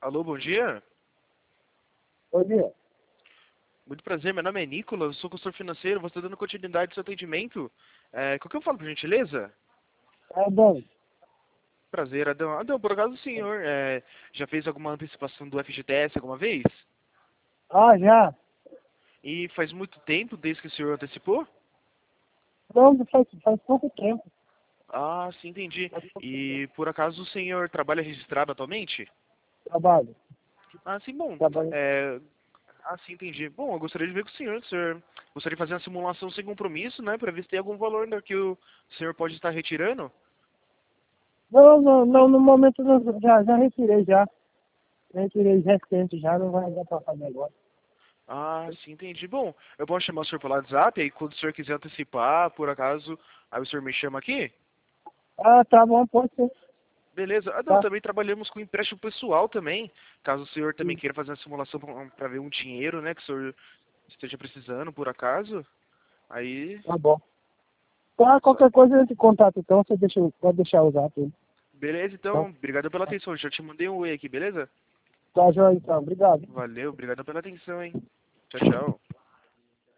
Alô, bom dia. Bom dia. Muito prazer, meu nome é Nicolas, eu sou consultor financeiro, você está dando continuidade ao seu atendimento. Qual que eu falo, por gentileza? É bom. Prazer, Adão. Adão, por acaso o senhor já fez alguma antecipação do FGTS alguma vez? Ah, já. E faz muito tempo desde que o senhor antecipou? Não, faz pouco tempo. Ah, sim, entendi. Faz pouco tempo. E por acaso o senhor trabalha registrado atualmente? Trabalho. Ah, sim, bom. Trabalho. Sim, entendi. Bom, eu gostaria de ver com o senhor gostaria de fazer uma simulação sem compromisso, né, para ver se tem algum valor que o senhor pode estar retirando? Não, no momento não, já retirei já. Já retirei recente já, não vai dar pra fazer agora. Ah, sim, entendi. Bom, eu posso chamar o senhor pelo WhatsApp, aí quando o senhor quiser antecipar, por acaso, aí o senhor me chama aqui? Ah, tá bom, pode ser. Beleza. Ah, não, Tá. também trabalhamos com empréstimo pessoal também, caso o senhor também Sim, queira fazer uma simulação para ver um dinheiro, né, que o senhor esteja precisando, por acaso. Aí, tá bom. Tá, só- qualquer coisa eu te contato então, pode deixar o zap aí. beleza, Tá, então, obrigado pela atenção. Já te mandei um oi aqui, beleza? tá joia então, obrigado. Valeu, obrigado pela atenção, hein? Tchau, tchau.